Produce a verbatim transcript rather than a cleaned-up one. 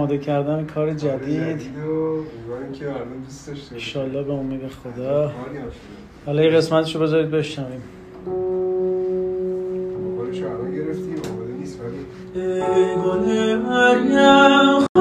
آماده کردن کار جدید امیدوارم که مردم دوست داشته باشن. انشالله به امید خدا. حالا یه قسمتشو بذارید بشنویم. موبایلشو الان گرفتیم آماده نیست ولی